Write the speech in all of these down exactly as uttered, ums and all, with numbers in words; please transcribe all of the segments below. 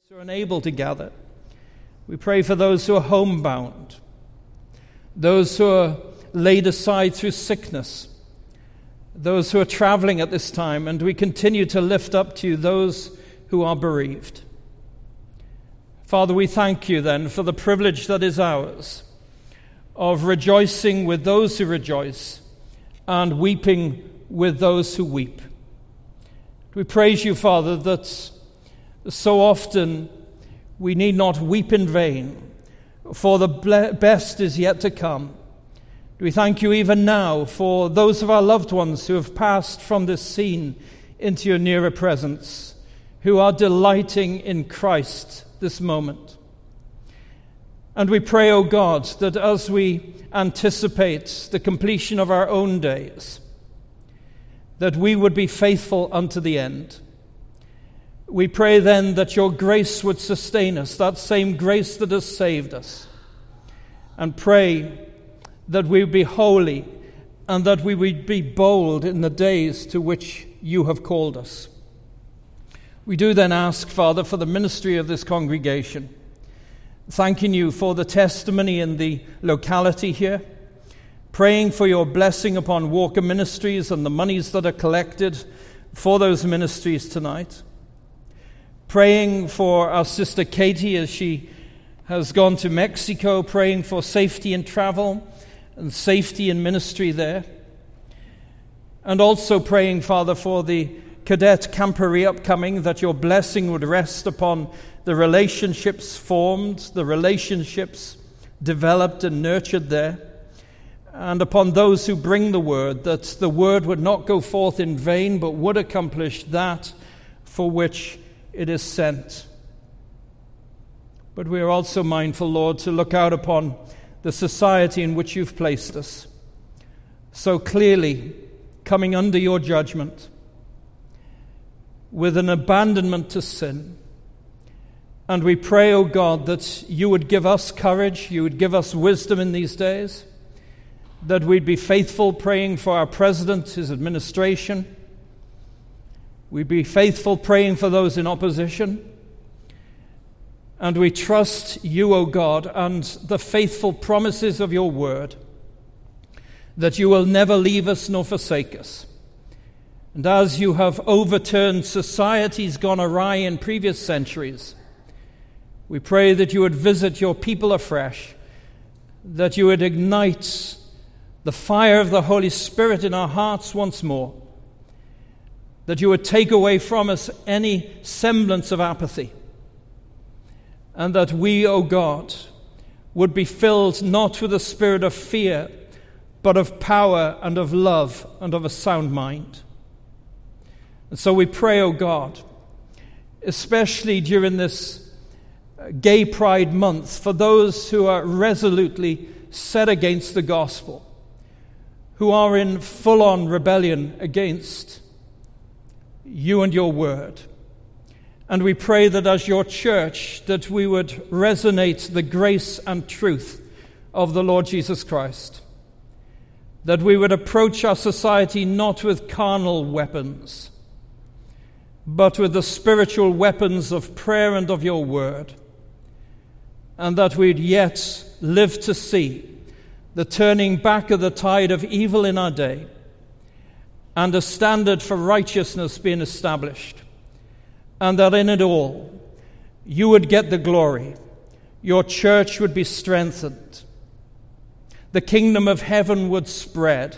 who are unable to gather. We pray for those who are homebound, those who are laid aside through sickness, those who are traveling at this time, and we continue to lift up to you those who are bereaved. Father, we thank you then for the privilege that is ours of rejoicing with those who rejoice and weeping with those who weep. We praise you, Father, that so often we need not weep in vain, for the best is yet to come. We thank you even now for those of our loved ones who have passed from this scene into your nearer presence, who are delighting in Christ this moment. And we pray, O God, that as we anticipate the completion of our own days, that we would be faithful unto the end. We pray then that your grace would sustain us, that same grace that has saved us, and pray that we would be holy and that we would be bold in the days to which you have called us. We do then ask, Father, for the ministry of this congregation, thanking you for the testimony in the locality here, praying for your blessing upon Walker Ministries and the monies that are collected for those ministries tonight, praying for our sister Katie as she has gone to Mexico, praying for safety in travel and safety in ministry there, and also praying, Father, for the cadet camporee upcoming, that your blessing would rest upon the relationships formed, the relationships developed and nurtured there, and upon those who bring the word, that the word would not go forth in vain, but would accomplish that for which it is sent. But we are also mindful, Lord, to look out upon the society in which you've placed us, so clearly coming under your judgment, with an abandonment to sin. And we pray, O God, that you would give us courage, you would give us wisdom in these days, that we'd be faithful praying for our president, his administration. We'd be faithful praying for those in opposition. And we trust you, O God, and the faithful promises of your word, that you will never leave us nor forsake us. And as you have overturned societies gone awry in previous centuries, we pray that you would visit your people afresh, that you would ignite the fire of the Holy Spirit in our hearts once more, that you would take away from us any semblance of apathy, and that we, O God, would be filled not with a spirit of fear, but of power and of love and of a sound mind. And so we pray, O God, especially during this Gay Pride Month, for those who are resolutely set against the gospel, who are in full-on rebellion against you and your word. And we pray that as your church, that we would resonate the grace and truth of the Lord Jesus Christ, that we would approach our society not with carnal weapons, but with the spiritual weapons of prayer and of your word, and that we'd yet live to see the turning back of the tide of evil in our day, and a standard for righteousness being established, and that in it all you would get the glory, your church would be strengthened, the kingdom of heaven would spread,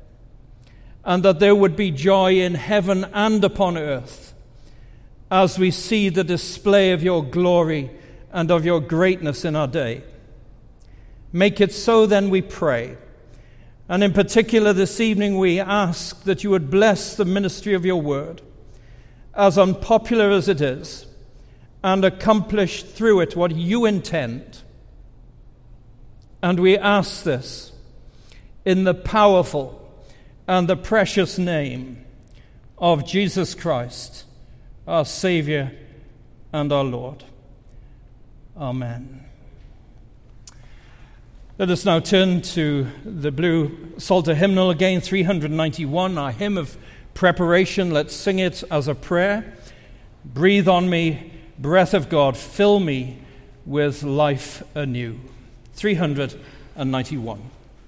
and that there would be joy in heaven and upon earth as we see the display of your glory and of your greatness in our day. Make it so then, we pray. And in particular this evening we ask that you would bless the ministry of your word, as unpopular as it is, and accomplish through it what you intend. And we ask this in the powerful and the precious name of Jesus Christ, our Savior and our Lord. Amen. Let us now turn to the blue Psalter hymnal again, three ninety-one, our hymn of preparation. Let's sing it as a prayer. Breathe on me, breath of God, fill me with life anew. three hundred ninety-one.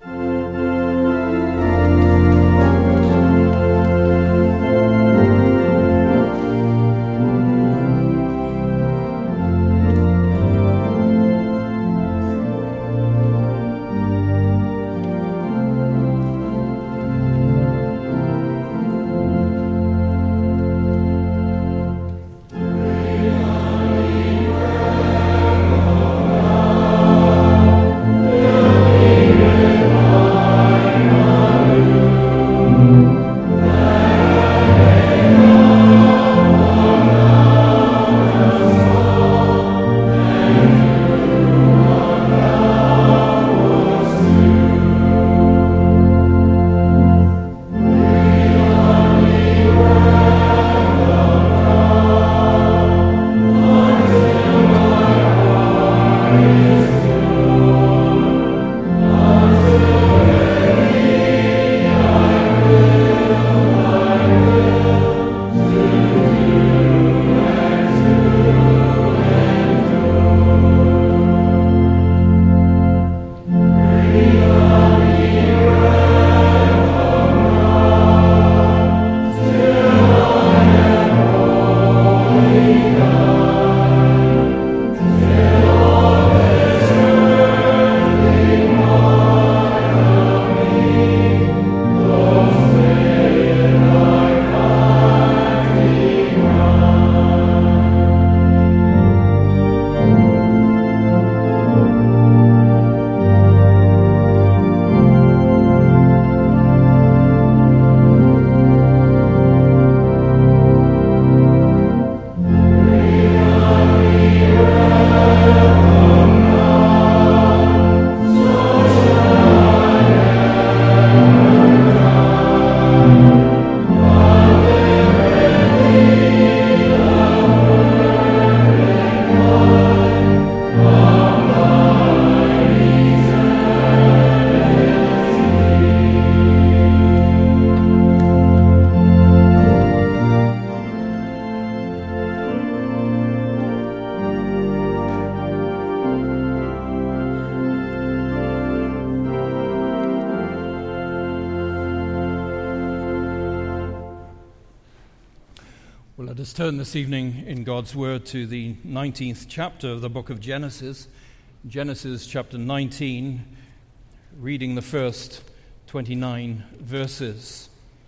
Well, let us turn this evening in God's Word to the nineteenth chapter of the book of Genesis. Genesis chapter nineteen, reading the first twenty-nine verses.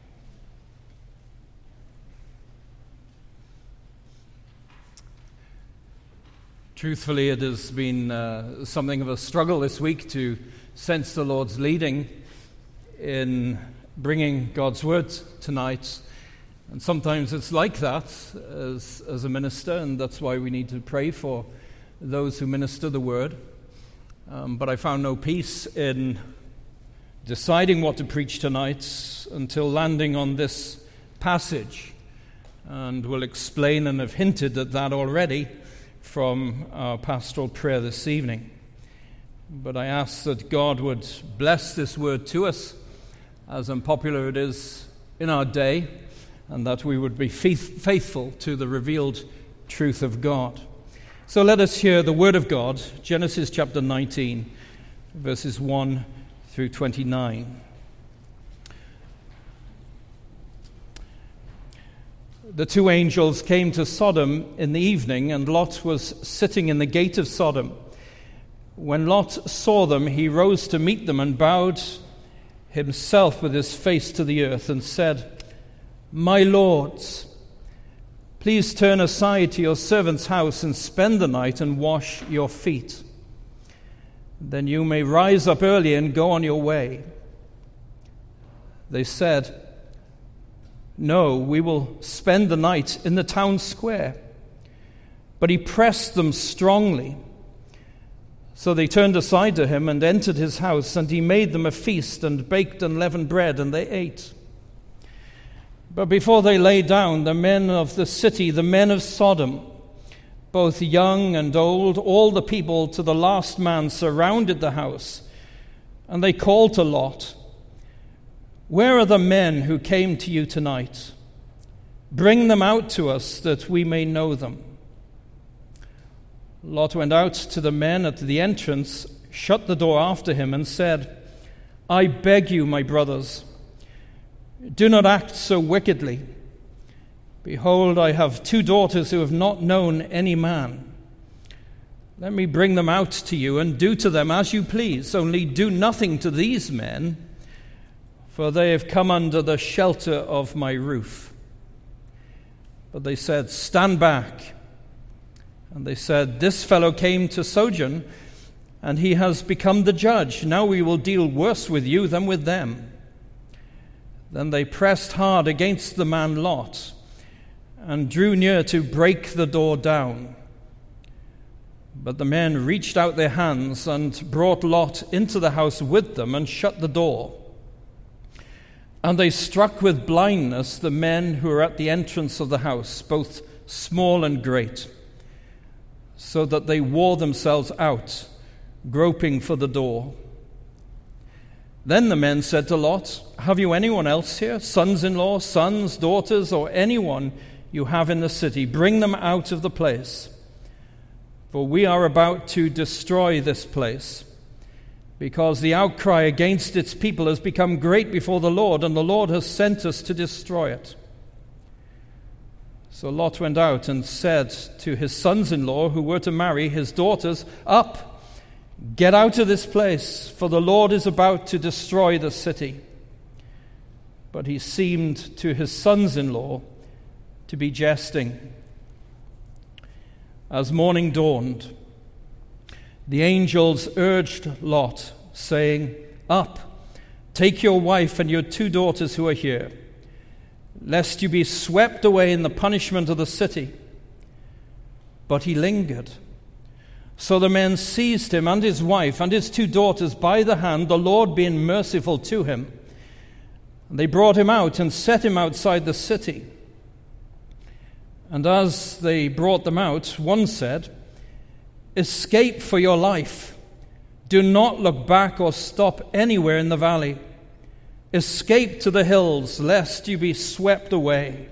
Truthfully, it has been uh, something of a struggle this week to sense the Lord's leading in bringing God's Word tonight. And sometimes it's like that as, as a minister, and that's why we need to pray for those who minister the Word. Um, but I found no peace in deciding what to preach tonight until landing on this passage. And we'll explain, and have hinted at that already from our pastoral prayer this evening. But I ask that God would bless this word to us, as unpopular it is in our day, and that we would be faithful to the revealed truth of God. So let us hear the word of God, Genesis chapter nineteen, verses one through twenty-nine. The two angels came to Sodom in the evening, and Lot was sitting in the gate of Sodom. When Lot saw them, he rose to meet them and bowed himself with his face to the earth and said, "My lords, please turn aside to your servant's house and spend the night and wash your feet. Then you may rise up early and go on your way." They said, "No, we will spend the night in the town square." But he pressed them strongly. So they turned aside to him and entered his house, and he made them a feast and baked unleavened bread, and they ate. But before they lay down, the men of the city, the men of Sodom, both young and old, all the people to the last man, surrounded the house, and they called to Lot, "Where are the men who came to you tonight? Bring them out to us that we may know them." Lot went out to the men at the entrance, shut the door after him, and said, "I beg you, my brothers, do not act so wickedly. Behold, I have two daughters who have not known any man. Let me bring them out to you, and do to them as you please. Only do nothing to these men, for they have come under the shelter of my roof." But they said, "Stand back." And they said, "This fellow came to sojourn, and he has become the judge. Now we will deal worse with you than with them." Then they pressed hard against the man Lot, and drew near to break the door down. But the men reached out their hands and brought Lot into the house with them and shut the door. And they struck with blindness the men who were at the entrance of the house, both small and great, so that they wore themselves out, groping for the door. Then the men said to Lot, "Have you anyone else here, sons-in-law, sons, daughters, or anyone you have in the city? Bring them out of the place. For we are about to destroy this place, because the outcry against its people has become great before the Lord, and the Lord has sent us to destroy it." So Lot went out and said to his sons-in-law who were to marry his daughters, "Up, get out of this place, for the Lord is about to destroy the city." But he seemed to his sons-in-law to be jesting. As morning dawned, the angels urged Lot, saying, "Up, take your wife and your two daughters who are here, lest you be swept away in the punishment of the city." But he lingered. So the men seized him and his wife and his two daughters by the hand, the Lord being merciful to him. And they brought him out and set him outside the city. And as they brought them out, one said, "Escape for your life. Do not look back or stop anywhere in the valley. Escape to the hills, lest you be swept away."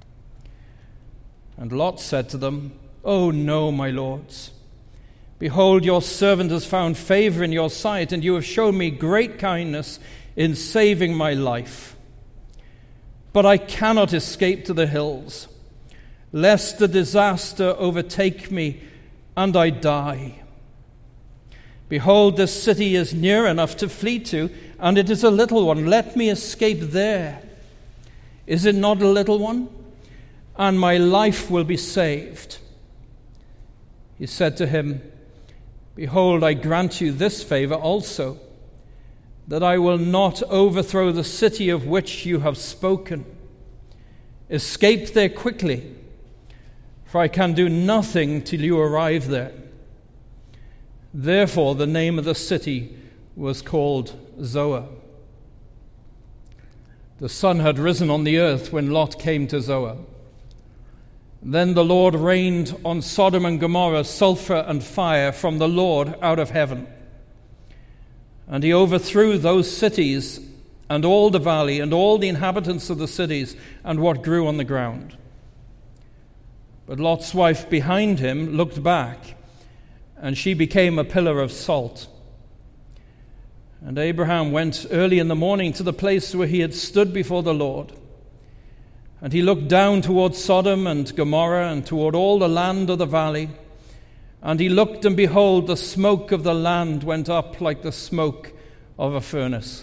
And Lot said to them, "Oh no, my lords. Behold, your servant has found favor in your sight, and you have shown me great kindness in saving my life. But I cannot escape to the hills, lest the disaster overtake me and I die. Behold, this city is near enough to flee to, and it is a little one. Let me escape there. Is it not a little one? And my life will be saved." He said to him, "Behold, I grant you this favor also, that I will not overthrow the city of which you have spoken. Escape there quickly, for I can do nothing till you arrive there." Therefore the name of the city was called Zoar. The sun had risen on the earth when Lot came to Zoar. Then the Lord rained on Sodom and Gomorrah sulfur and fire from the Lord out of heaven. And he overthrew those cities and all the valley and all the inhabitants of the cities and what grew on the ground. But Lot's wife behind him looked back, and she became a pillar of salt. And Abraham went early in the morning to the place where he had stood before the Lord. And he looked down toward Sodom and Gomorrah and toward all the land of the valley. And he looked, and behold, the smoke of the land went up like the smoke of a furnace.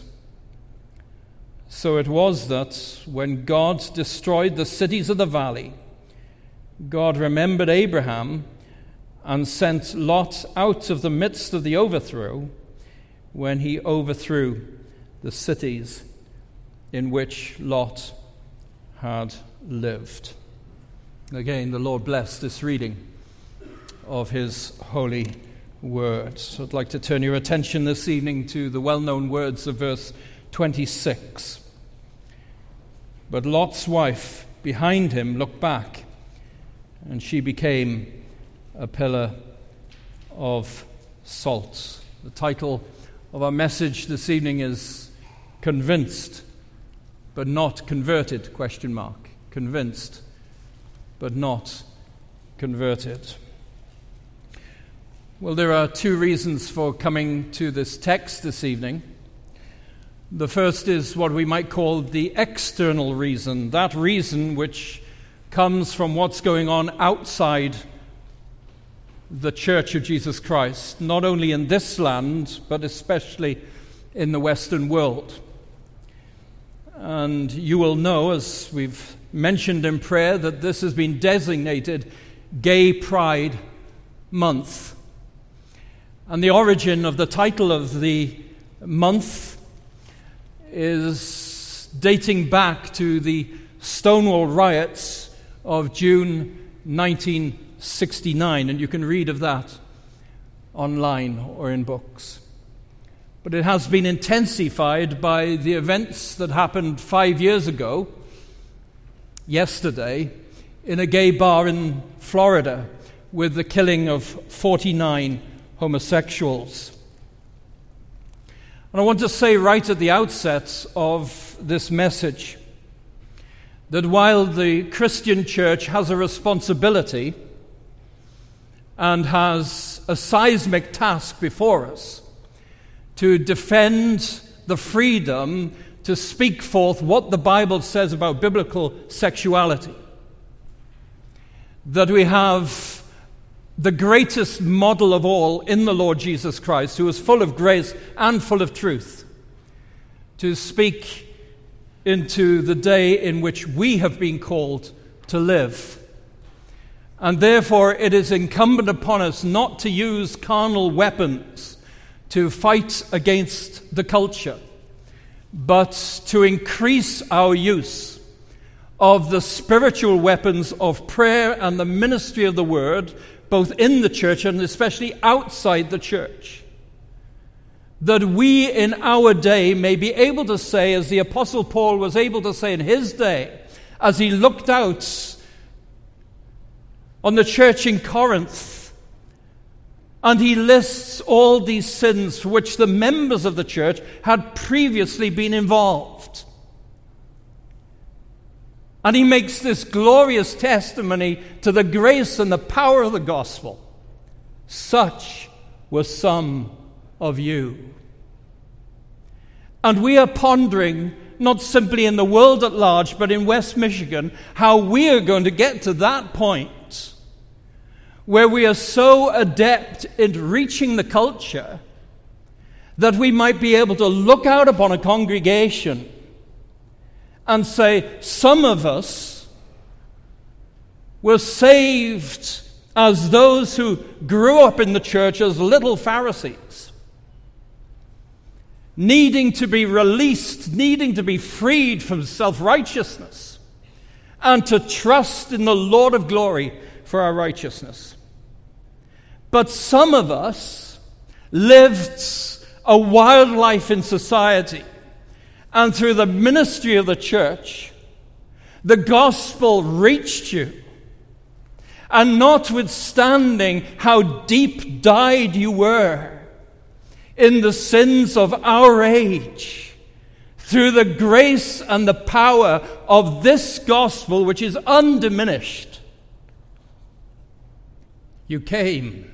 So it was that when God destroyed the cities of the valley, God remembered Abraham and sent Lot out of the midst of the overthrow when he overthrew the cities in which Lot had lived. Again, the Lord bless this reading of his holy word. So I'd like to turn your attention this evening to the well-known words of verse twenty-six. But Lot's wife behind him looked back, and she became a pillar of salt. The title of our message this evening is Convinced but Not Converted, question mark. Convinced but not converted. Well, there are two reasons for coming to this text this evening. The first is what we might call the external reason, that reason which comes from what's going on outside the Church of Jesus Christ, not only in this land, but especially in the Western world. And you will know, as we've mentioned in prayer, that this has been designated Gay Pride Month. And the origin of the title of the month is dating back to the Stonewall riots of June nineteen sixty-nine, and you can read of that online or in books. But it has been intensified by the events that happened five years ago, yesterday, in a gay bar in Florida with the killing of forty-nine homosexuals. And I want to say right at the outset of this message that while the Christian church has a responsibility and has a seismic task before us to defend the freedom to speak forth what the Bible says about biblical sexuality, that we have the greatest model of all in the Lord Jesus Christ, who is full of grace and full of truth, to speak into the day in which we have been called to live. And therefore it is incumbent upon us not to use carnal weapons to fight against the culture, but to increase our use of the spiritual weapons of prayer and the ministry of the word, both in the church and especially outside the church, that we in our day may be able to say, as the Apostle Paul was able to say in his day, as he looked out on the church in Corinth, and he lists all these sins for which the members of the church had previously been involved. And he makes this glorious testimony to the grace and the power of the gospel. Such were some of you. And we are pondering, not simply in the world at large, but in West Michigan, how we are going to get to that point where we are so adept in reaching the culture that we might be able to look out upon a congregation and say, some of us were saved as those who grew up in the church as little Pharisees, needing to be released, needing to be freed from self-righteousness, and to trust in the Lord of glory for our righteousness. But some of us lived a wild life in society, and through the ministry of the church, the gospel reached you. And notwithstanding how deep dyed you were in the sins of our age, through the grace and the power of this gospel, which is undiminished, you came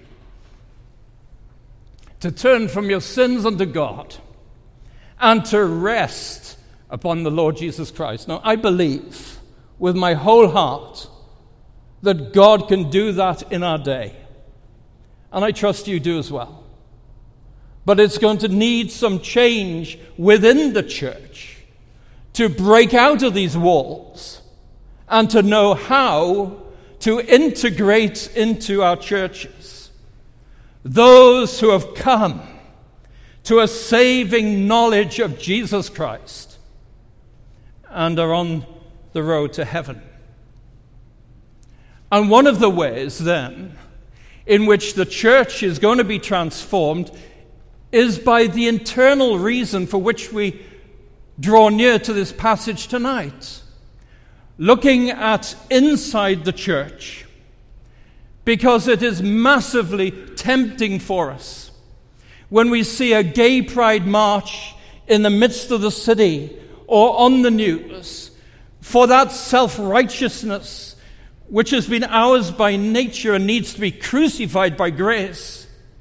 to turn from your sins unto God and to rest upon the Lord Jesus Christ. Now, I believe with my whole heart that God can do that in our day. And I trust you do as well. But it's going to need some change within the church to break out of these walls and to know how to integrate into our churches those who have come to a saving knowledge of Jesus Christ and are on the road to heaven. And one of the ways, then, in which the church is going to be transformed is by the internal reason for which we draw near to this passage tonight. Looking at inside the church, because it is massively tempting for us when we see a gay pride march in the midst of the city or on the news, for that self-righteousness which has been ours by nature and needs to be crucified by grace,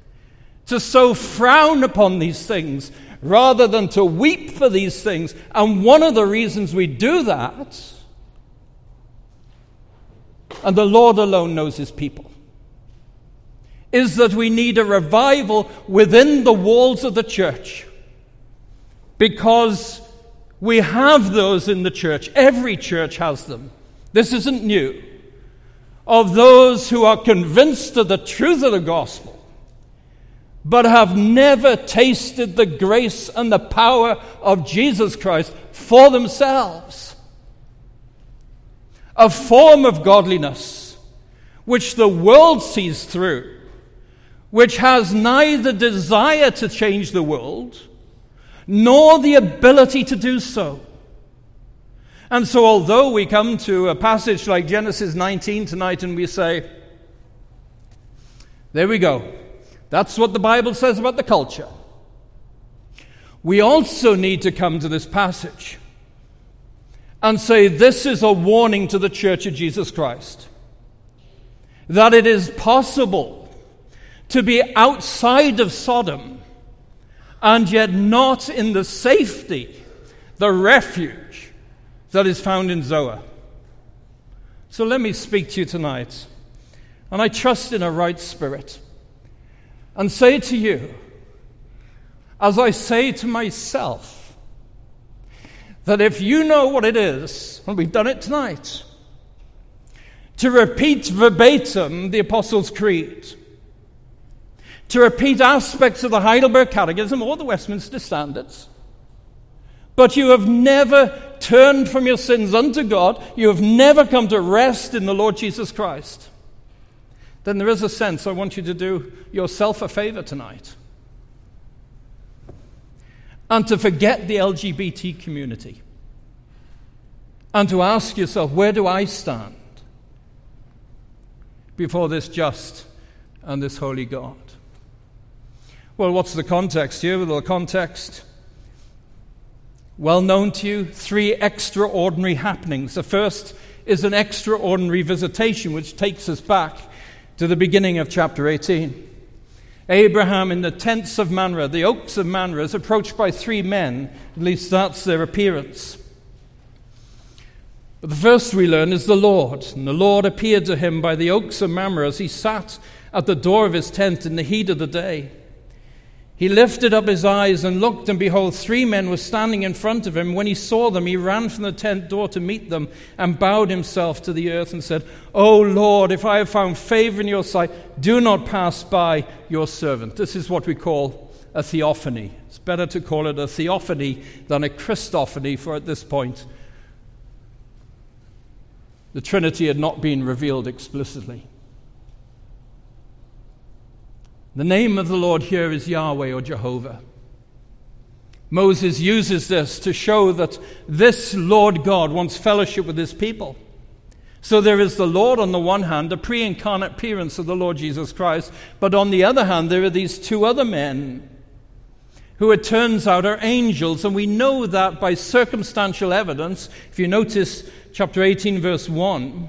to so frown upon these things rather than to weep for these things. And one of the reasons we do that, and the Lord alone knows his people, is that we need a revival within the walls of the church. Because we have those in the church. Every church has them. This isn't new. Of those who are convinced of the truth of the gospel, but have never tasted the grace and the power of Jesus Christ for themselves. A form of godliness which the world sees through, which has neither desire to change the world nor the ability to do so. And so although we come to a passage like Genesis nineteen tonight and we say, there we go, that's what the Bible says about the culture, we also need to come to this passage and say this is a warning to the Church of Jesus Christ, that it is possible to be outside of Sodom and yet not in the safety, the refuge that is found in Zoar. So let me speak to you tonight, and I trust in a right spirit, and say to you, as I say to myself, that if you know what it is, and we've done it tonight, to repeat verbatim the Apostles' Creed, to repeat aspects of the Heidelberg Catechism or the Westminster Standards, but you have never turned from your sins unto God, you have never come to rest in the Lord Jesus Christ, then there is a sense I want you to do yourself a favor tonight and to forget the L G B T community and to ask yourself, where do I stand before this just and this holy God? Well, what's the context here? Well, the context, well known to you, three extraordinary happenings. The first is an extraordinary visitation, which takes us back to the beginning of chapter eighteen. Abraham in the tents of Mamre, the oaks of Mamre, is approached by three men. At least that's their appearance. But the first we learn is the Lord. And the Lord appeared to him by the oaks of Mamre as he sat at the door of his tent in the heat of the day. He lifted up his eyes and looked, and behold, three men were standing in front of him. When he saw them, he ran from the tent door to meet them and bowed himself to the earth and said, O Lord, if I have found favor in your sight, do not pass by your servant. This is what we call a theophany. It's better to call it a theophany than a Christophany, for at this point, the Trinity had not been revealed explicitly. The name of the Lord here is Yahweh or Jehovah. Moses uses this to show that this Lord God wants fellowship with his people. So there is the Lord on the one hand, the pre-incarnate appearance of the Lord Jesus Christ, but on the other hand, there are these two other men who it turns out are angels, and we know that by circumstantial evidence. If you notice chapter eighteen, verse one,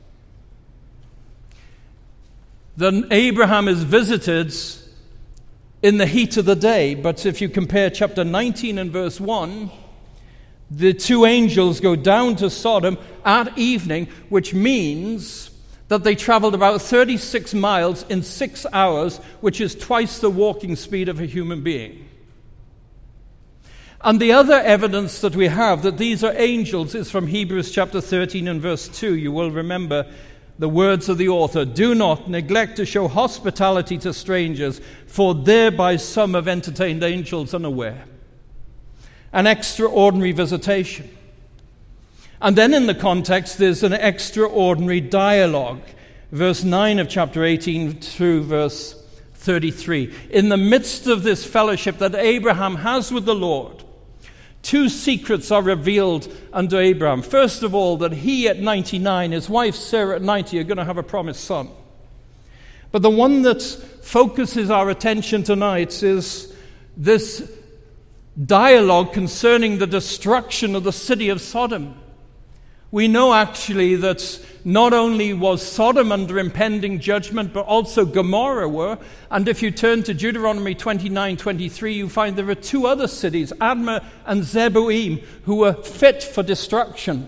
then Abraham is visited in the heat of the day. But if you compare chapter nineteen and verse one, the two angels go down to Sodom at evening, which means that they traveled about thirty-six miles in six hours, which is twice the walking speed of a human being. And the other evidence that we have that these are angels is from Hebrews chapter thirteen and verse two. You will remember the words of the author, do not neglect to show hospitality to strangers, for thereby some have entertained angels unaware. An extraordinary visitation. And then in the context, there's an extraordinary dialogue. Verse nine of chapter eighteen through verse thirty-three. In the midst of this fellowship that Abraham has with the Lord, two secrets are revealed unto Abraham. First of all, that he at ninety-nine, his wife Sarah at ninety, are going to have a promised son. But the one that focuses our attention tonight is this dialogue concerning the destruction of the city of Sodom, we know actually that not only was Sodom under impending judgment, but also Gomorrah were. And if you turn to Deuteronomy twenty-nine twenty-three, you find there are two other cities, Admah and Zeboim, who were fit for destruction.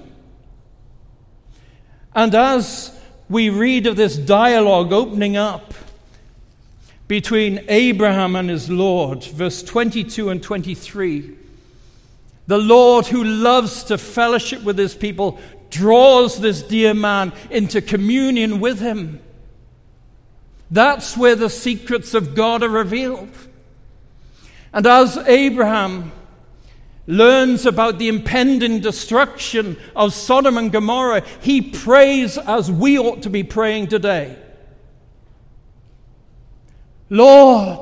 And as we read of this dialogue opening up between Abraham and his Lord, verse twenty-two and twenty-three, the Lord, who loves to fellowship with his people, draws this dear man into communion with him. That's where the secrets of God are revealed. And as Abraham learns about the impending destruction of Sodom and Gomorrah, he prays as we ought to be praying today. Lord,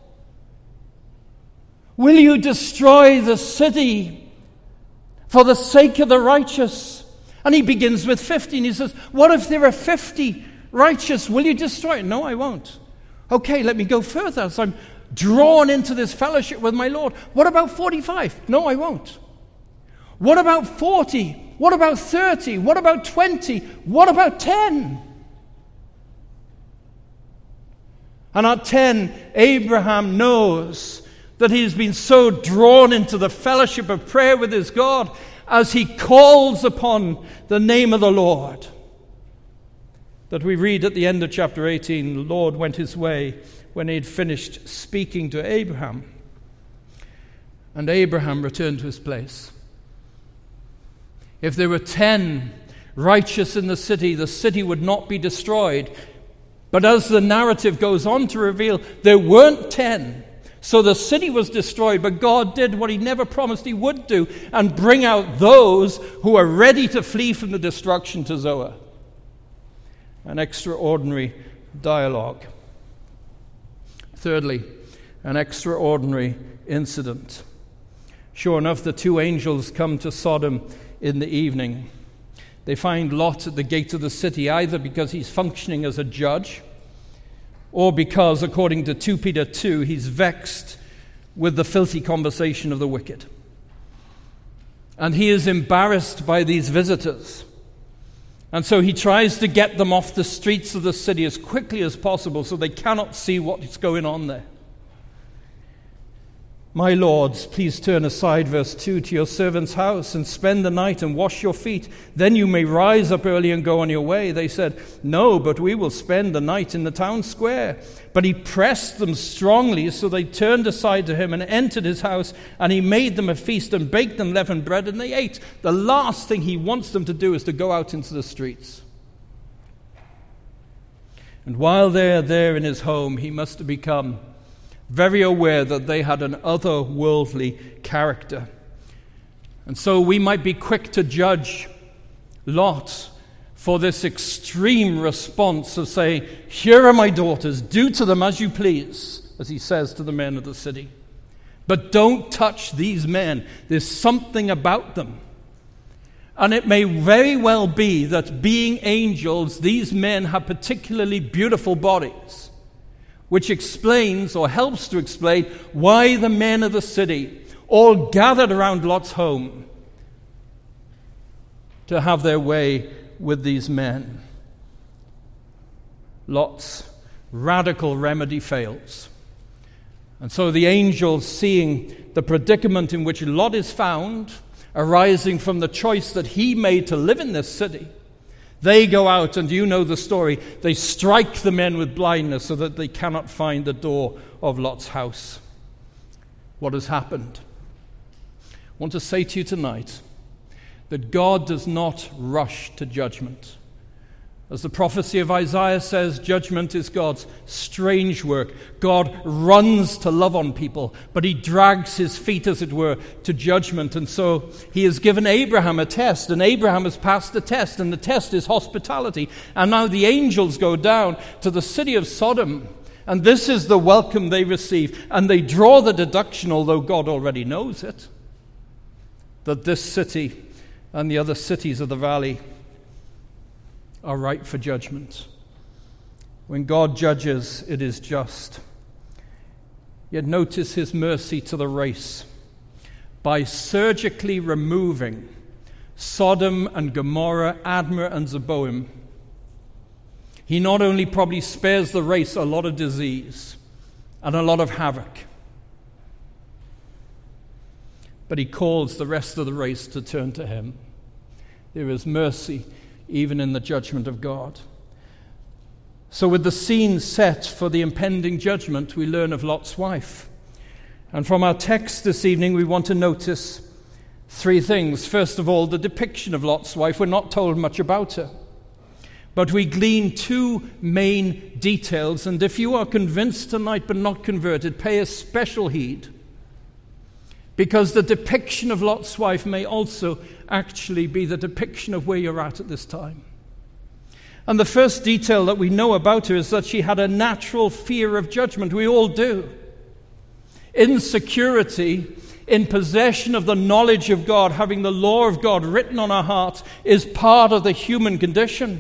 will you destroy the city for the sake of the righteous? And he begins with fifty, and he says, what if there are fifty righteous? Will you destroy it? No, I won't. Okay, let me go further as I'm drawn into this fellowship with my Lord. What about forty-five? No, I won't. What about forty? What about thirty? What about twenty? What about ten? And at ten, Abraham knows that he's been so drawn into the fellowship of prayer with his God as he calls upon the name of the Lord, that we read at the end of chapter eighteen, the Lord went his way when he had finished speaking to Abraham. And Abraham returned to his place. If there were ten righteous in the city, the city would not be destroyed. But as the narrative goes on to reveal, there weren't ten. So the city was destroyed, but God did what he never promised he would do, and bring out those who are ready to flee from the destruction to Zoar. An extraordinary dialogue. Thirdly, an extraordinary incident. Sure enough, the two angels come to Sodom in the evening. They find Lot at the gate of the city, either because he's functioning as a judge, or because, according to Second Peter two, he's vexed with the filthy conversation of the wicked. And he is embarrassed by these visitors. And so he tries to get them off the streets of the city as quickly as possible so they cannot see what's going on there. My lords, please turn aside, verse two, to your servant's house and spend the night and wash your feet. Then you may rise up early and go on your way. They said, no, but we will spend the night in the town square. But he pressed them strongly, so they turned aside to him and entered his house, and he made them a feast and baked them leavened bread, and they ate. The last thing he wants them to do is to go out into the streets. And while they're there in his home, he must have become very aware that they had an otherworldly character. And so we might be quick to judge Lot for this extreme response of saying, here are my daughters, do to them as you please, as he says to the men of the city. But don't touch these men. There's something about them. And it may very well be that being angels, these men have particularly beautiful bodies, which explains or helps to explain why the men of the city all gathered around Lot's home to have their way with these men. Lot's radical remedy fails. And so the angels, seeing the predicament in which Lot is found, arising from the choice that he made to live in this city, they go out, and you know the story. They strike the men with blindness so that they cannot find the door of Lot's house. What has happened? I want to say to you tonight that God does not rush to judgment. As the prophecy of Isaiah says, judgment is God's strange work. God runs to love on people, but he drags his feet, as it were, to judgment. And so he has given Abraham a test, and Abraham has passed the test, and the test is hospitality. And now the angels go down to the city of Sodom, and this is the welcome they receive. And they draw the deduction, although God already knows it, that this city and the other cities of the valley are ripe for judgment. When God judges, it is just. Yet notice his mercy to the race by surgically removing Sodom and Gomorrah, Admah and Zeboim, he not only probably spares the race a lot of disease and a lot of havoc, but he calls the rest of the race to turn to him. There is mercy even in the judgment of God. So with the scene set for the impending judgment, we learn of Lot's wife. And from our text this evening, we want to notice three things. First of all, the depiction of Lot's wife. We're not told much about her, but we glean two main details. And if you are convinced tonight but not converted, pay a special heed, because the depiction of Lot's wife may also actually be the depiction of where you're at at this time. And the first detail that we know about her is that she had a natural fear of judgment. We all do. Insecurity in possession of the knowledge of God, having the law of God written on our hearts, is part of the human condition.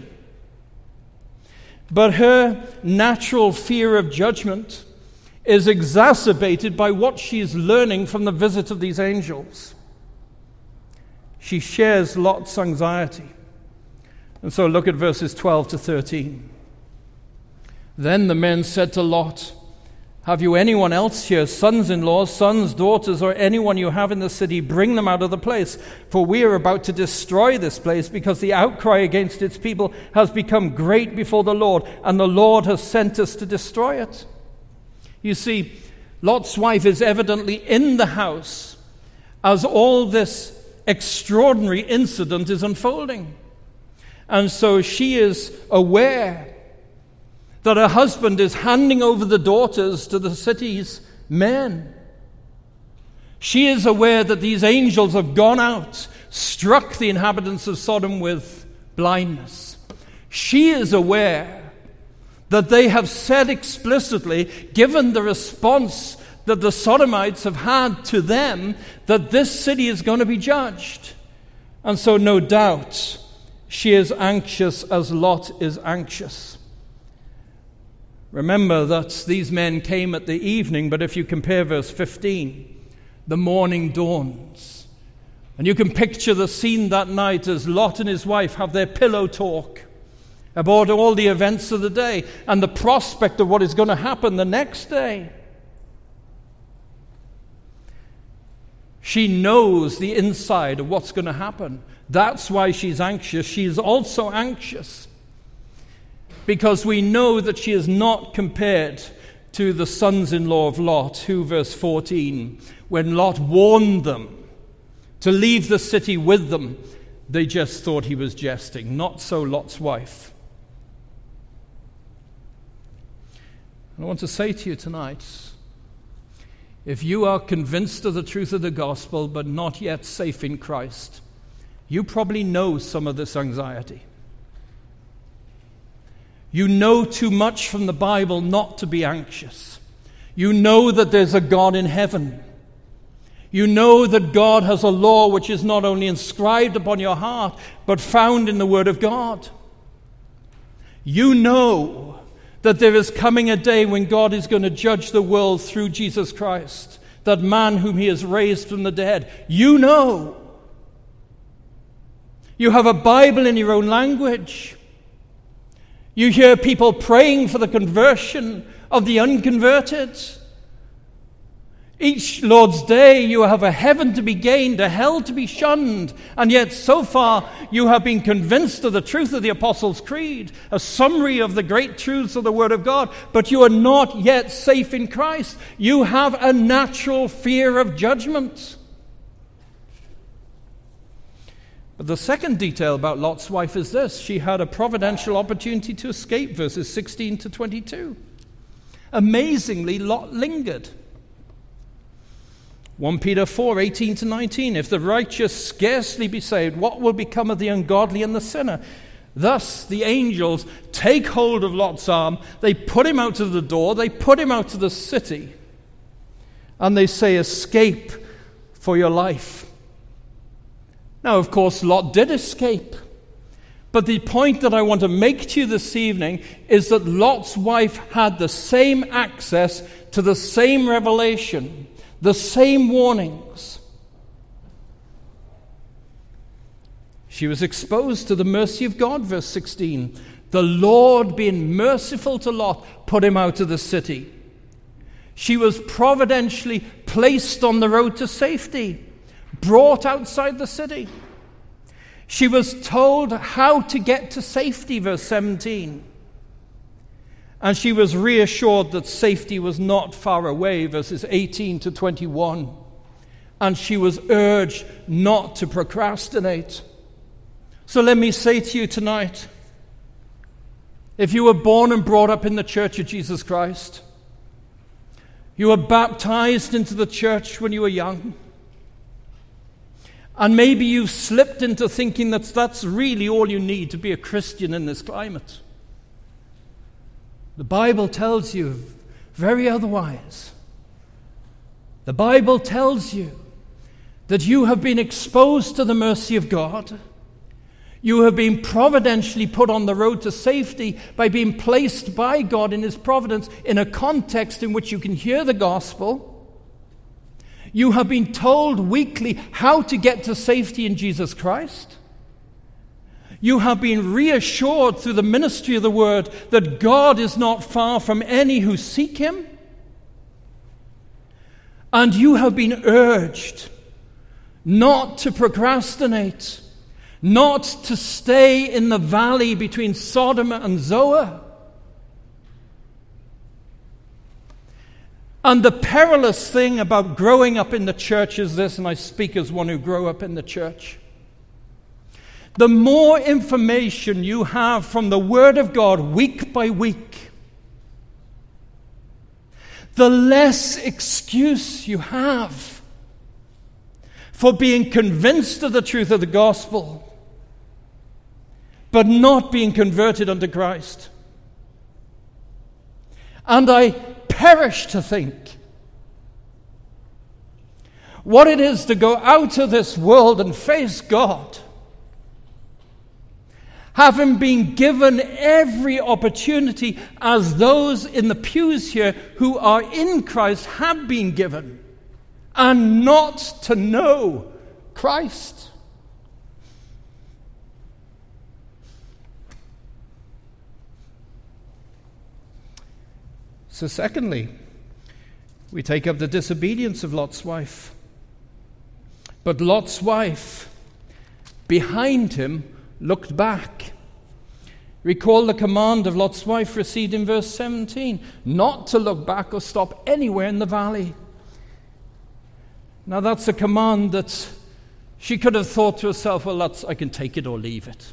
But her natural fear of judgment is exacerbated by what she's learning from the visit of these angels. She shares Lot's anxiety. And so look at verses twelve to thirteen. Then the men said to Lot, "Have you anyone else here, sons-in-law, sons, daughters, or anyone you have in the city? Bring them out of the place, for we are about to destroy this place, because the outcry against its people has become great before the Lord, and the Lord has sent us to destroy it." You see, Lot's wife is evidently in the house as all this extraordinary incident is unfolding. And so she is aware that her husband is handing over the daughters to the city's men. She is aware that these angels have gone out, struck the inhabitants of Sodom with blindness. She is aware that they have said explicitly, given the response that the Sodomites have had to them, that this city is going to be judged. And so no doubt she is anxious as Lot is anxious. Remember that these men came at the evening, but if you compare verse fifteen, the morning dawns. And you can picture the scene that night as Lot and his wife have their pillow talk about all the events of the day and the prospect of what is going to happen the next day. She knows the inside of what's going to happen. That's why she's anxious. She is also anxious because we know that she is not compared to the sons-in-law of Lot, who, verse fourteen, when Lot warned them to leave the city with them, they just thought he was jesting. Not so Lot's wife. I want to say to you tonight, if you are convinced of the truth of the gospel but not yet safe in Christ, you probably know some of this anxiety. You know too much from the Bible not to be anxious. You know that there's a God in heaven. You know that God has a law which is not only inscribed upon your heart, but found in the Word of God. You know that there is coming a day when God is going to judge the world through Jesus Christ, that man whom He has raised from the dead. You know. You have a Bible in your own language. You hear people praying for the conversion of the unconverted. Each Lord's Day you have a heaven to be gained, a hell to be shunned, and yet so far you have been convinced of the truth of the Apostles' Creed, a summary of the great truths of the Word of God, but you are not yet safe in Christ. You have a natural fear of judgment. But the second detail about Lot's wife is this: she had a providential opportunity to escape, verses sixteen to twenty-two. Amazingly, Lot lingered. First Peter four, eighteen to nineteen. If the righteous scarcely be saved, what will become of the ungodly and the sinner? Thus the angels take hold of Lot's arm, they put him out to the door, they put him out to the city, and they say, "Escape for your life." Now, of course, Lot did escape. But the point that I want to make to you this evening is that Lot's wife had the same access to the same revelation, the same warnings. She was exposed to the mercy of God, verse sixteen. The Lord, being merciful to Lot, put him out of the city. She was providentially placed on the road to safety, brought outside the city. She was told how to get to safety, verse seventeen. And she was reassured that safety was not far away, verses eighteen to twenty-one. And she was urged not to procrastinate. So let me say to you tonight, if you were born and brought up in the Church of Jesus Christ, you were baptized into the church when you were young, and maybe you've slipped into thinking that that's really all you need to be a Christian in this climate. The Bible tells you very otherwise. The Bible tells you that you have been exposed to the mercy of God. You have been providentially put on the road to safety by being placed by God in His providence in a context in which you can hear the gospel. You have been told weekly how to get to safety in Jesus Christ. You have been reassured through the ministry of the Word that God is not far from any who seek Him. And you have been urged not to procrastinate, not to stay in the valley between Sodom and Zoar. And the perilous thing about growing up in the church is this, and I speak as one who grew up in the church. The more information you have from the Word of God week by week, the less excuse you have for being convinced of the truth of the gospel, but not being converted unto Christ. And I perish to think what it is to go out of this world and face God, having been given every opportunity as those in the pews here who are in Christ have been given, and not to know Christ. So secondly, we take up the disobedience of Lot's wife. But Lot's wife, behind him, looked back. Recall the command of Lot's wife received in verse seventeen, not to look back or stop anywhere in the valley. Now that's a command that she could have thought to herself, well, that's, I can take it or leave it.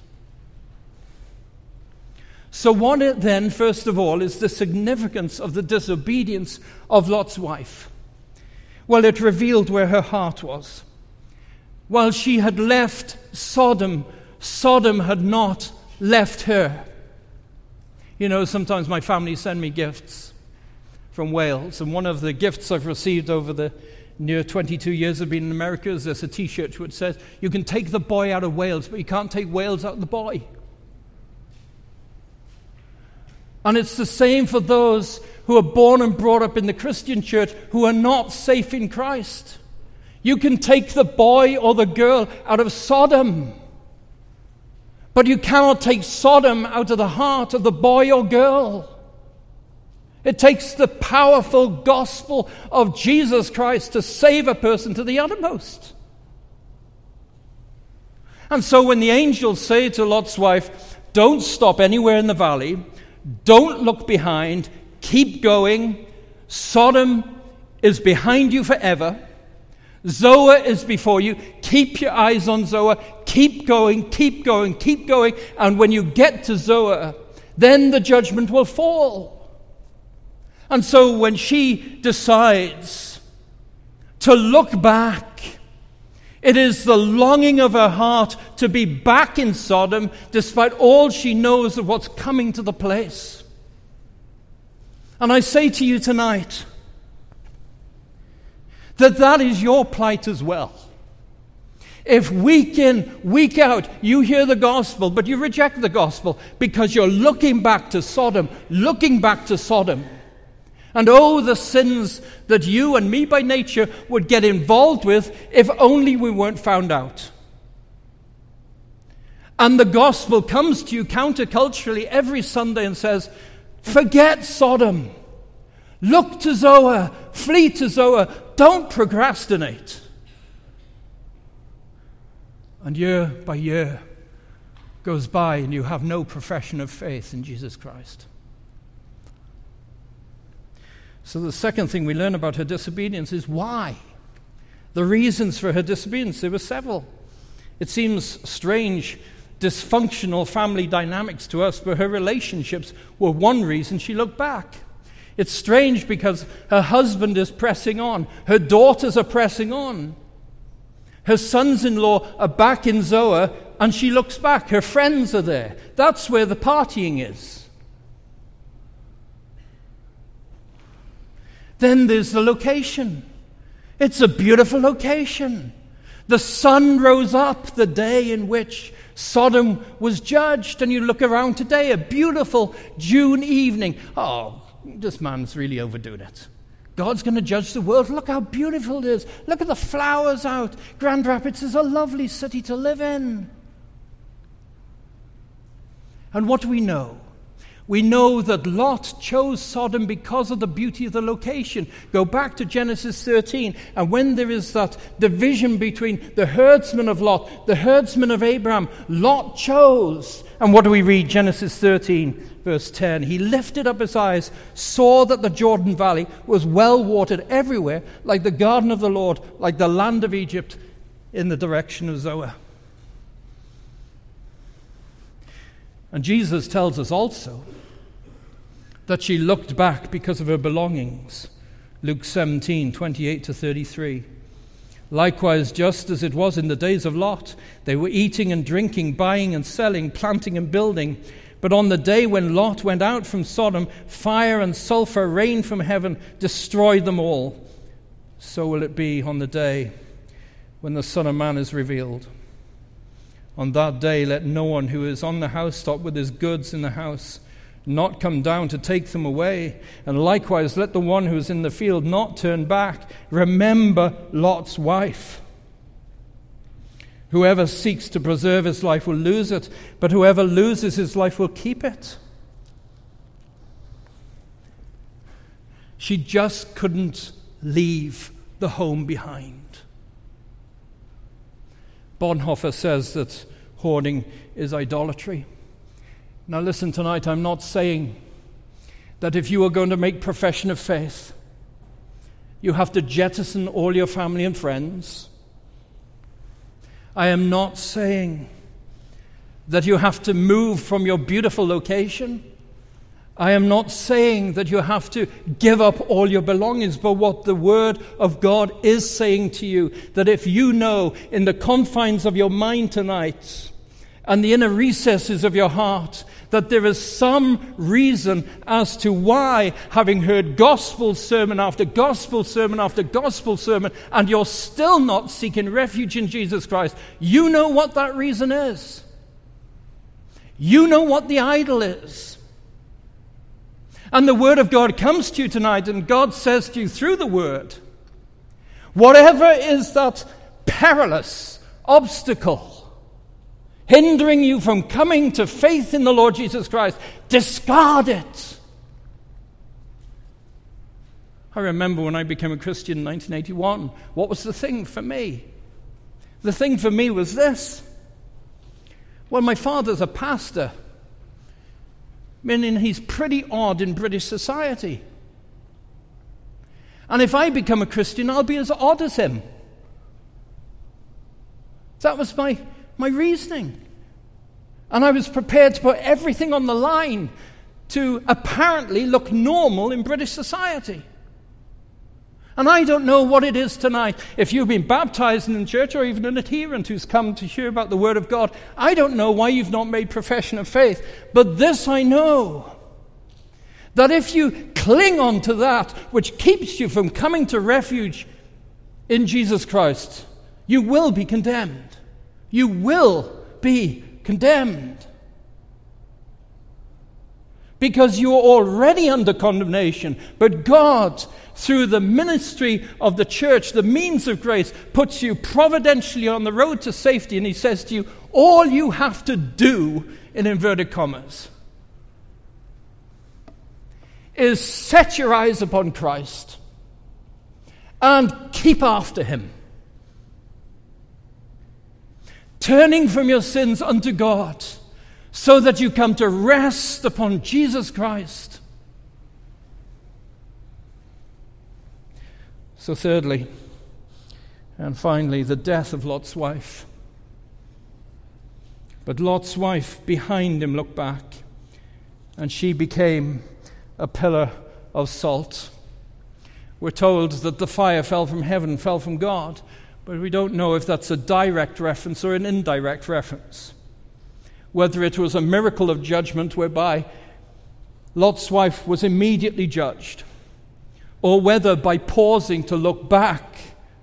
So what it then, first of all, is the significance of the disobedience of Lot's wife? Well, it revealed where her heart was. While she had left Sodom, Sodom had not left her. You know, sometimes my family send me gifts from Wales, and one of the gifts I've received over the near twenty-two years I've been in America is there's a t-shirt which says, you can take the boy out of Wales, but you can't take Wales out of the boy. And it's the same for those who are born and brought up in the Christian church who are not safe in Christ. You can take the boy or the girl out of Sodom, but you cannot take Sodom out of the heart of the boy or girl. It takes the powerful gospel of Jesus Christ to save a person to the uttermost. And so when the angels say to Lot's wife, don't stop anywhere in the valley, don't look behind, keep going, Sodom is behind you forever, Zoar is before you, keep your eyes on Zoar, keep going, keep going, keep going, and when you get to Zoar, then the judgment will fall. And so when she decides to look back, it is the longing of her heart to be back in Sodom despite all she knows of what's coming to the place. And I say to you tonight that that is your plight as well. If week in, week out, you hear the gospel, but you reject the gospel because you're looking back to Sodom, looking back to Sodom. And oh, the sins that you and me by nature would get involved with if only we weren't found out. And the gospel comes to you counterculturally every Sunday and says, forget Sodom. Look to Zoar. Flee to Zoar. Don't procrastinate. And year by year goes by and you have no profession of faith in Jesus Christ. So the second thing we learn about her disobedience is why. The reasons for her disobedience, there were several. It seems strange, dysfunctional family dynamics to us, but her relationships were one reason she looked back. It's strange because her husband is pressing on. Her daughters are pressing on. Her sons-in-law are back in Zoar, and she looks back. Her friends are there. That's where the partying is. Then there's the location. It's a beautiful location. The sun rose up the day in which Sodom was judged, and you look around today, a beautiful June evening. Oh, this man's really overdoing it. God's going to judge the world. Look how beautiful it is. Look at the flowers out. Grand Rapids is a lovely city to live in. And what do we know? We know that Lot chose Sodom because of the beauty of the location. Go back to Genesis thirteen, and when there is that division between the herdsmen of Lot, the herdsmen of Abraham, Lot chose. And what do we read? Genesis thirteen, verse ten. He lifted up his eyes, saw that the Jordan Valley was well watered everywhere, like the garden of the Lord, like the land of Egypt, in the direction of Zoar. And Jesus tells us also that she looked back because of her belongings. Luke seventeen, twenty-eight to thirty-three. Likewise, just as it was in the days of Lot, they were eating and drinking, buying and selling, planting and building. But on the day when Lot went out from Sodom, fire and sulfur rained from heaven, destroyed them all. So will it be on the day when the Son of Man is revealed. On that day, let no one who is on the housetop with his goods in the house not come down to take them away. And likewise, let the one who is in the field not turn back. Remember Lot's wife. Whoever seeks to preserve his life will lose it, but whoever loses his life will keep it. She just couldn't leave the home behind. Bonhoeffer says that hoarding is idolatry. Now listen tonight, I'm not saying that if you are going to make profession of faith, you have to jettison all your family and friends. I am not saying that you have to move from your beautiful location. I am not saying that you have to give up all your belongings, but what the Word of God is saying to you, that if you know in the confines of your mind tonight and the inner recesses of your heart that there is some reason as to why, having heard gospel sermon after gospel sermon after gospel sermon, and you're still not seeking refuge in Jesus Christ, you know what that reason is. You know what the idol is. And the Word of God comes to you tonight, and God says to you through the Word, whatever is that perilous obstacle hindering you from coming to faith in the Lord Jesus Christ, discard it. I remember when I became a Christian in nineteen eighty-one, what was the thing for me? The thing for me was this. Well, my father's a pastor, meaning he's pretty odd in British society. And if I become a Christian, I'll be as odd as him. That was my, my reasoning. And I was prepared to put everything on the line to apparently look normal in British society. And I don't know what it is tonight. If you've been baptized in the church or even an adherent who's come to hear about the Word of God, I don't know why you've not made profession of faith. But this I know, that if you cling on to that which keeps you from coming to refuge in Jesus Christ, you will be condemned. You will be condemned. because you are already under condemnation. But God, through the ministry of the church, the means of grace, puts you providentially on the road to safety, and he says to you, all you have to do, in inverted commas, is set your eyes upon Christ and keep after him, turning from your sins unto God, so that you come to rest upon Jesus Christ. So thirdly, and finally, the death of Lot's wife. But Lot's wife behind him looked back, and she became a pillar of salt. We're told that the fire fell from heaven, fell from God, but we don't know if that's a direct reference or an indirect reference. Whether it was a miracle of judgment whereby Lot's wife was immediately judged, or whether by pausing to look back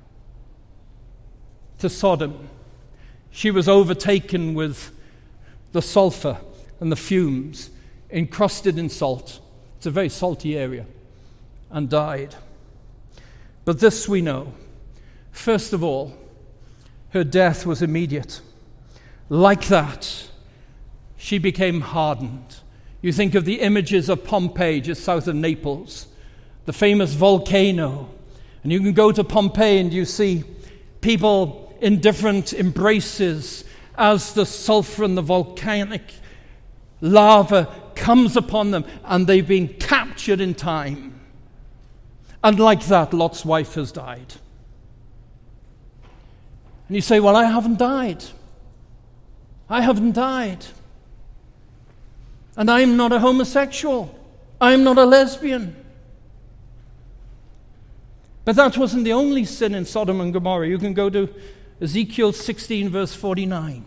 to Sodom, she was overtaken with the sulfur and the fumes encrusted in salt. It's a very salty area, and died. But this we know. First of all, her death was immediate. Like that, she became hardened. You think of the images of Pompeii, just south of Naples, the famous volcano. And you can go to Pompeii and you see people in different embraces as the sulfur and the volcanic lava comes upon them, and they've been captured in time. And like that, Lot's wife has died. And you say, well, I haven't died. I haven't died. And I'm not a homosexual. I'm not a lesbian. But that wasn't the only sin in Sodom and Gomorrah. You can go to Ezekiel sixteen, verse forty-nine.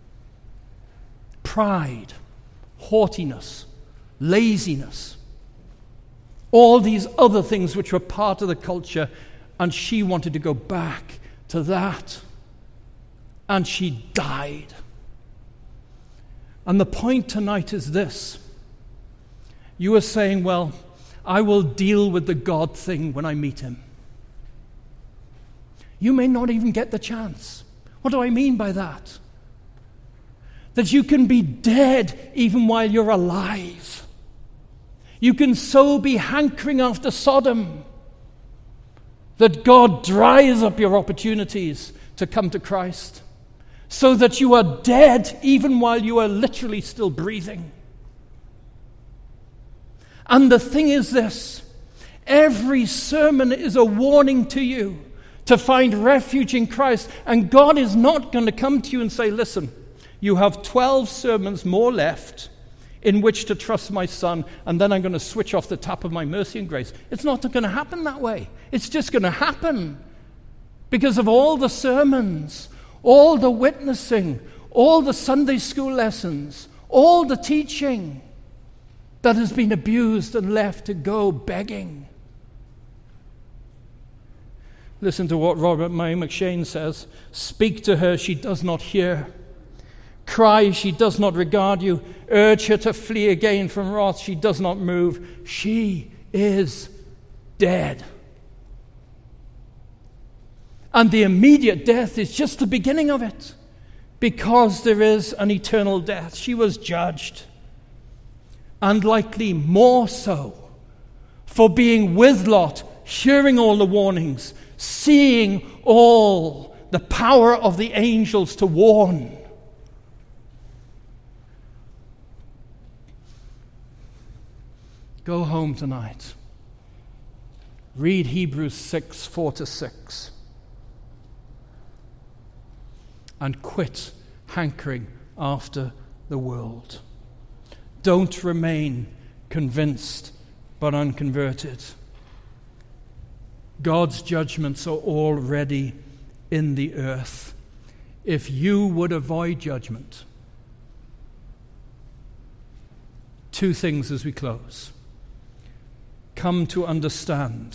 Pride, haughtiness, laziness, all these other things which were part of the culture, and she wanted to go back to that, and she died. And the point tonight is this. You are saying, well, I will deal with the God thing when I meet him. You may not even get the chance. What do I mean by that? That you can be dead even while you're alive. You can so be hankering after Sodom that God dries up your opportunities to come to Christ, so that you are dead even while you are literally still breathing. And the thing is this, every sermon is a warning to you to find refuge in Christ. And God is not going to come to you and say, listen, you have twelve sermons more left in which to trust my Son, and then I'm going to switch off the tap of my mercy and grace. It's not going to happen that way. It's just going to happen because of all the sermons, all the witnessing, all the Sunday school lessons, all the teaching that has been abused and left to go begging. Listen to what Robert May McShane says. Speak to her, she does not hear. Cry, she does not regard you. Urge her to flee again from wrath, she does not move. She is dead. And the immediate death is just the beginning of it, because there is an eternal death. She was judged, and likely more so, for being with Lot, hearing all the warnings, seeing all the power of the angels to warn. Go home tonight. Read Hebrews six, four to six. And quit hankering after the world. Don't remain convinced but unconverted. God's judgments are already in the earth. If you would avoid judgment, two things as we close. Come to understand.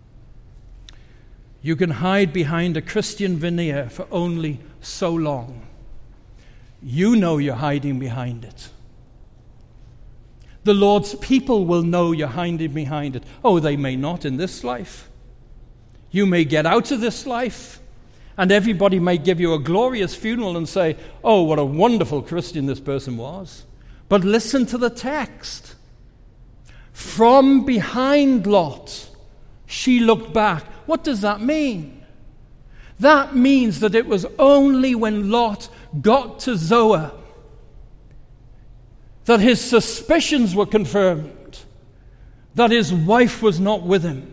You can hide behind a Christian veneer for only so long. You know you're hiding behind it. The Lord's people will know you're hiding behind it. Oh, they may not in this life. You may get out of this life, and everybody may give you a glorious funeral and say, oh, what a wonderful Christian this person was. But listen to the text. From behind Lot, she looked back. What does that mean? That means that it was only when Lot got to Zoar that his suspicions were confirmed, that his wife was not with him.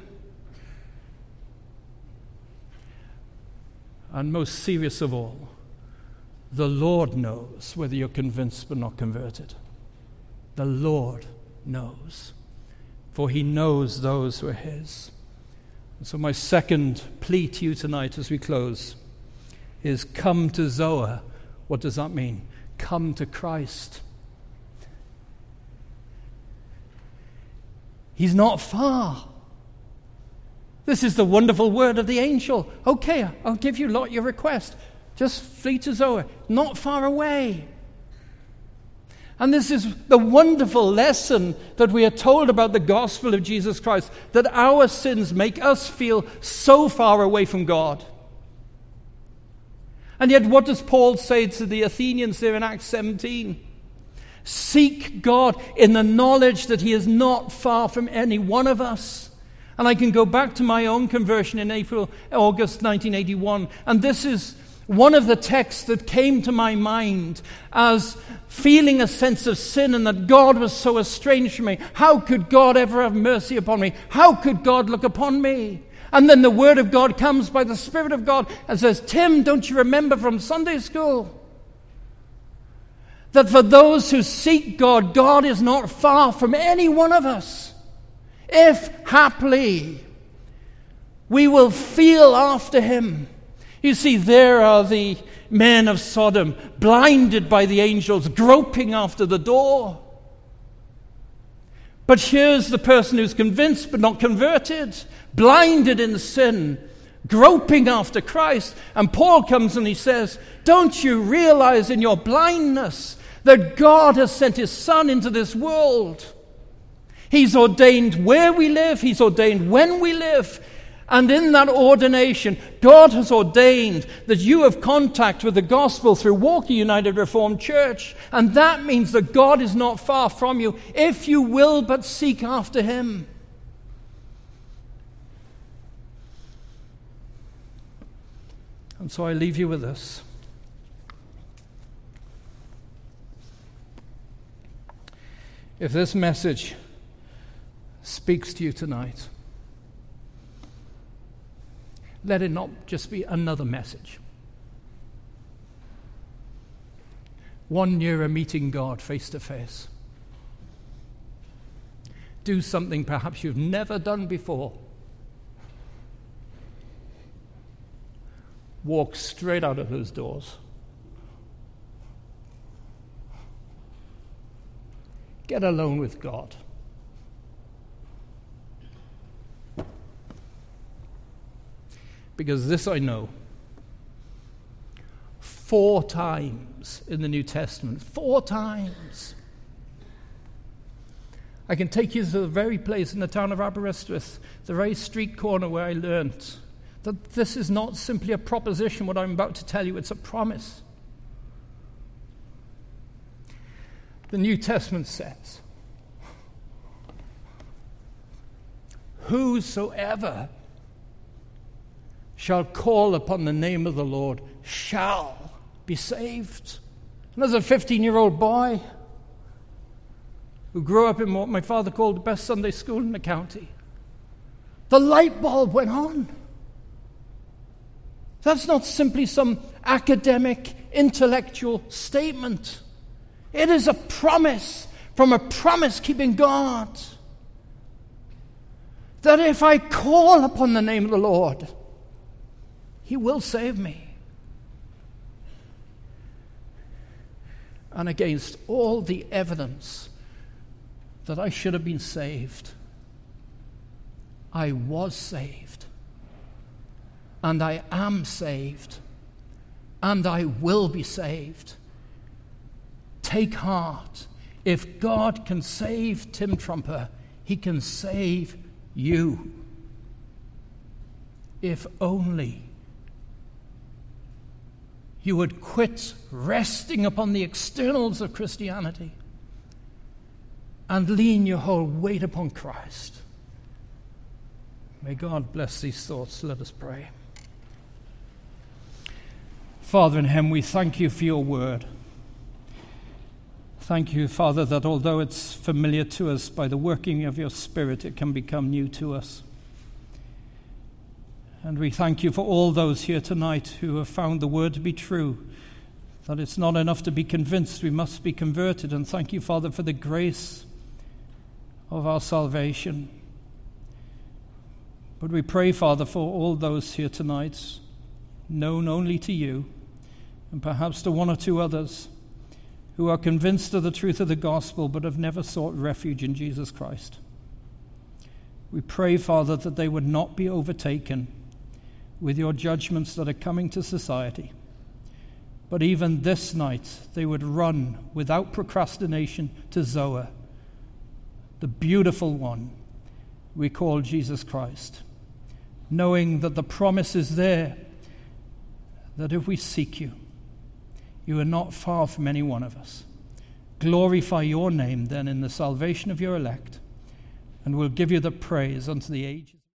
And most serious of all, the Lord knows whether you're convinced but not converted. The Lord knows, for he knows those who are his. And so my second plea to you tonight as we close is come to Zoar. What does that mean? Come to Christ. He's not far. This is the wonderful word of the angel. Okay, I'll give you Lot your request. Just flee to Zoar. Not far away. And this is the wonderful lesson that we are told about the gospel of Jesus Christ, that our sins make us feel so far away from God. And yet what does Paul say to the Athenians there in Acts seventeen? Seek God in the knowledge that he is not far from any one of us. And I can go back to my own conversion in April, August nineteen eighty-one. And this is one of the texts that came to my mind as feeling a sense of sin and that God was so estranged from me. How could God ever have mercy upon me? How could God look upon me? And then the word of God comes by the Spirit of God and says, Tim, don't you remember from Sunday school that for those who seek God, God is not far from any one of us. If haply we will feel after him. You see, there are the men of Sodom, blinded by the angels, groping after the door. But here's the person who's convinced but not converted, blinded in sin, groping after Christ. And Paul comes and he says, don't you realize in your blindness that God has sent his Son into this world? He's ordained where we live. He's ordained when we live. And in that ordination, God has ordained that you have contact with the gospel through Walker United Reformed Church. And that means that God is not far from you if you will but seek after him. And so I leave you with this. If this message speaks to you tonight, let it not just be another message. One nearer meeting God face to face. Do something perhaps you've never done before. Walk straight out of those doors. Get alone with God. Because this I know. Four times in the New Testament, four times, I can take you to the very place in the town of Aberystwyth, the very street corner where I learnt that this is not simply a proposition, what I'm about to tell you, it's a promise. The New Testament says, whosoever shall call upon the name of the Lord shall be saved. And as a fifteen-year-old boy who grew up in what my father called the best Sunday school in the county, the light bulb went on. That's not simply some academic, intellectual statement. It is a promise from a promise-keeping God that if I call upon the name of the Lord, he will save me. And against all the evidence that I should have been saved, I was saved. And I am saved. And I will be saved. Take heart. If God can save Tim Trumper, he can save you. If only you would quit resting upon the externals of Christianity and lean your whole weight upon Christ. May God bless these thoughts. Let us pray. Father in heaven, we thank you for your word. Thank you, Father, that although it's familiar to us by the working of your Spirit, it can become new to us. And we thank you for all those here tonight who have found the word to be true, that it's not enough to be convinced, we must be converted. And thank you, Father, for the grace of our salvation. But we pray, Father, for all those here tonight, known only to you, and perhaps to one or two others, who are convinced of the truth of the gospel but have never sought refuge in Jesus Christ. We pray, Father, that they would not be overtaken with your judgments that are coming to society, but even this night they would run without procrastination to Zoe, the beautiful one we call Jesus Christ, knowing that the promise is there that if we seek you, you are not far from any one of us. Glorify your name then in the salvation of your elect, and we'll give you the praise unto the ages.